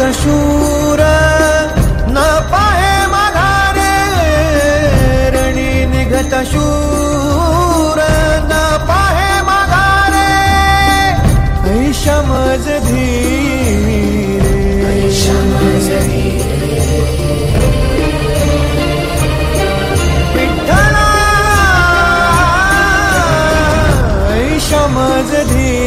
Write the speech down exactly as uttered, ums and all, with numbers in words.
शूर न पाहे माघारे रणी निघत शूर न पाहे माघारे ऐशा मज धीरे विठ्ठला ऐशा मज धीरे